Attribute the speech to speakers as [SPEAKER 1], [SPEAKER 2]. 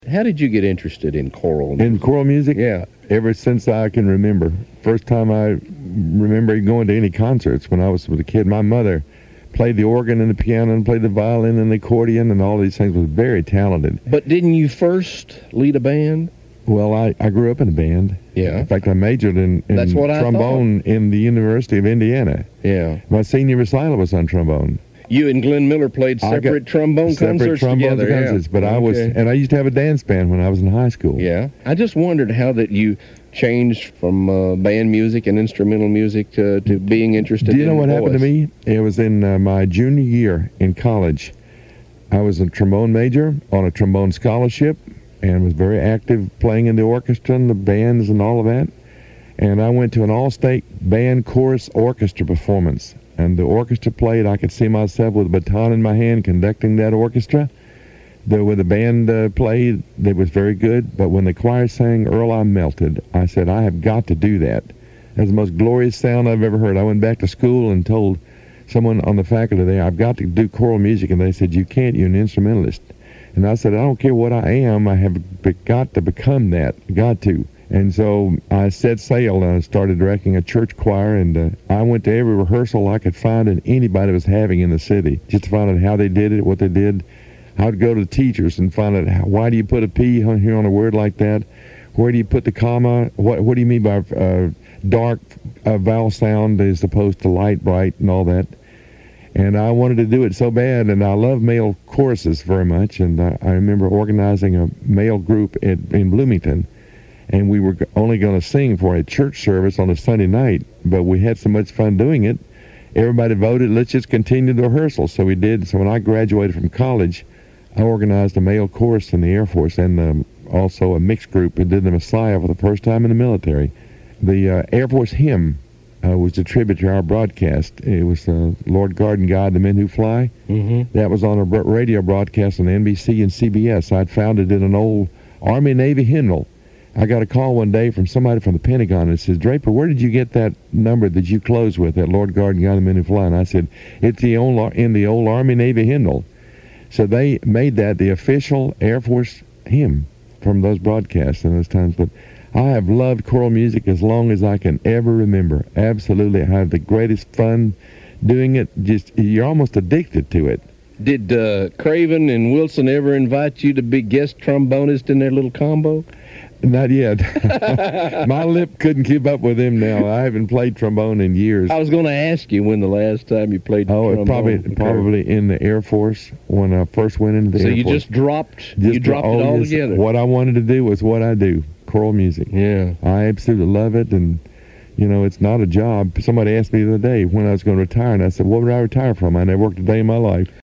[SPEAKER 1] How did you get interested in choral music?
[SPEAKER 2] In choral music?
[SPEAKER 1] Yeah.
[SPEAKER 2] Ever since I can remember. First time I remember going to any concerts when I was a kid, my mother played the organ and the piano and played the violin and the accordion and all these things, was very talented.
[SPEAKER 1] But didn't you first lead a band?
[SPEAKER 2] Well, I grew up in a band.
[SPEAKER 1] Yeah.
[SPEAKER 2] In fact, I majored in
[SPEAKER 1] That's what I
[SPEAKER 2] trombone in the University of Indiana.
[SPEAKER 1] Yeah.
[SPEAKER 2] My senior recital was on trombone.
[SPEAKER 1] You and Glenn Miller played separate trombone concerts together.
[SPEAKER 2] Concerts, but I used to have a dance band when I was in high school.
[SPEAKER 1] Yeah. I just wondered how that you changed from band music and instrumental music to being interested in
[SPEAKER 2] Do you know what
[SPEAKER 1] voice.
[SPEAKER 2] happened to me? It was in my junior year in college. I was a trombone major on a trombone scholarship and was very active playing in the orchestra and the bands and all of that. And I went to an all-state band chorus orchestra performance. And the orchestra played. I could see myself with a baton in my hand conducting that orchestra. When the band played, it was very good. But when the choir sang Earl, I Melted, I said, I have got to do that. That's the most glorious sound I've ever heard. I went back to school and told someone on the faculty there, I've got to do choral music. And they said, you can't, you're an instrumentalist. And I said, I don't care what I am, I have got to become that, got to. And so I set sail and I started directing a church choir, and I went to every rehearsal I could find and anybody was having in the city, just to find out how they did it, what they did. I would go to the teachers and find out, why do you put a P here on a word like that? Where do you put the comma? What do you mean by dark vowel sound as opposed to light, bright, and all that? And I wanted to do it so bad, and I love male choruses very much, and I remember organizing a male group in Bloomington, and we were only going to sing for a church service on a Sunday night, but we had so much fun doing it. Everybody voted, let's just continue the rehearsal. So we did. So when I graduated from college, I organized a male chorus in the Air Force and also a mixed group and did the Messiah for the first time in the military. The Air Force hymn was a tribute to our broadcast. It was Lord God and God, the Men Who Fly.
[SPEAKER 1] Mm-hmm.
[SPEAKER 2] That was on a radio broadcast on NBC and CBS. I'd found it in an old Army-Navy hymnal. I got a call one day from somebody from the Pentagon and says, Draper, where did you get that number that you closed with, that Lord God and God, the Men Who Fly? And I said, it's in the old Army-Navy hymnal. So they made that the official Air Force hymn from those broadcasts in those times. But I have loved choral music as long as I can ever remember. Absolutely. I have the greatest fun doing it. You're almost addicted to it.
[SPEAKER 1] Did Craven and Wilson ever invite you to be guest trombonist in their little combo?
[SPEAKER 2] Not yet. My lip couldn't keep up with him now. I haven't played trombone in years.
[SPEAKER 1] I was going to ask you when the last time you played trombone.
[SPEAKER 2] Probably in the Air Force when I first went into the Air Force.
[SPEAKER 1] So you just dropped it all together.
[SPEAKER 2] What I wanted to do was what I do, choral music.
[SPEAKER 1] Yeah.
[SPEAKER 2] I absolutely love it, and it's not a job. Somebody asked me the other day when I was going to retire, and I said, what would I retire from? I never worked a day in my life.